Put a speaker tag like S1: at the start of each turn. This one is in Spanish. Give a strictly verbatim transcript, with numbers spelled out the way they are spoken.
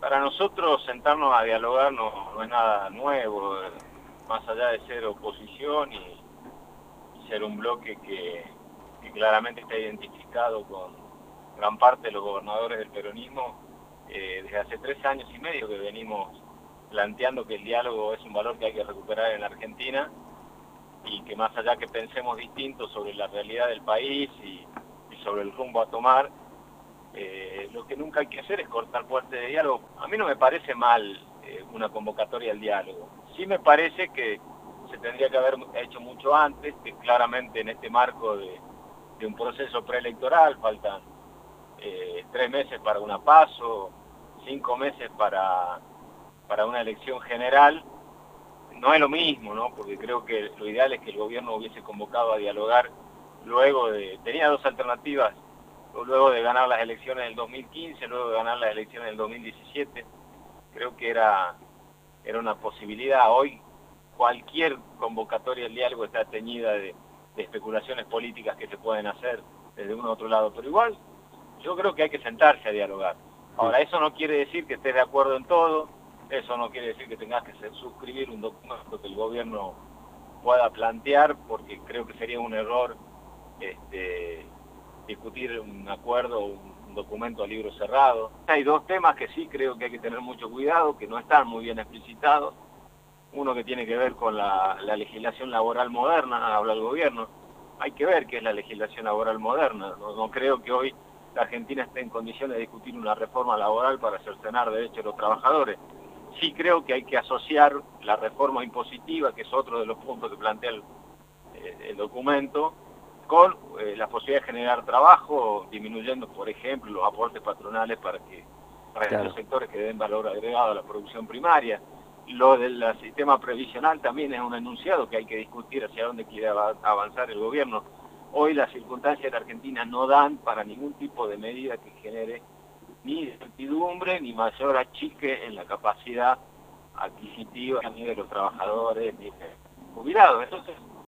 S1: Para nosotros sentarnos a dialogar no, no es nada nuevo, eh, más allá de ser oposición y, y ser un bloque que, que claramente está identificado con gran parte de los gobernadores del peronismo. Eh, desde hace tres años y medio que venimos planteando que el diálogo es un valor que hay que recuperar en la Argentina y que más allá que pensemos distinto sobre la realidad del país y, y sobre el rumbo a tomar, eh, lo que nunca hay que hacer es cortar puertas de diálogo. A mí no me parece mal eh, una convocatoria al diálogo. Sí me parece que se tendría que haber hecho mucho antes, que claramente en este marco de, de un proceso preelectoral faltan eh, tres meses para una PASO, cinco meses para, para una elección general. No es lo mismo, ¿no? Porque creo que lo ideal es que el gobierno hubiese convocado a dialogar luego de... Tenía dos alternativas, luego de ganar las elecciones del dos mil quince, luego de ganar las elecciones del dos mil diecisiete. Creo que era, era una posibilidad. Hoy cualquier convocatoria al diálogo está teñida de, de especulaciones políticas que se pueden hacer desde uno u otro lado, pero igual yo creo que hay que sentarse a dialogar. Ahora, eso no quiere decir que estés de acuerdo en todo, eso no quiere decir que tengas que suscribir un documento que el gobierno pueda plantear, porque creo que sería un error este, discutir un acuerdo o un documento a libro cerrado. Hay dos temas que sí creo que hay que tener mucho cuidado, que no están muy bien explicitados. Uno que tiene que ver con la, la legislación laboral moderna, habla el gobierno. Hay que ver qué es la legislación laboral moderna. No, no creo que hoy la Argentina esté en condiciones de discutir una reforma laboral para cercenar derechos de los trabajadores. Sí creo que hay que asociar la reforma impositiva, que es otro de los puntos que plantea el, el documento, con eh, la posibilidad de generar trabajo, disminuyendo, por ejemplo, los aportes patronales para que para claro. los sectores que den valor agregado a la producción primaria. Lo del sistema previsional también es un enunciado que hay que discutir hacia dónde quiere avanzar el gobierno. Hoy las circunstancias de la Argentina no dan para ningún tipo de medida que genere ni incertidumbre ni mayor achique en la capacidad adquisitiva ni de los trabajadores ni de los jubilados. Entonces,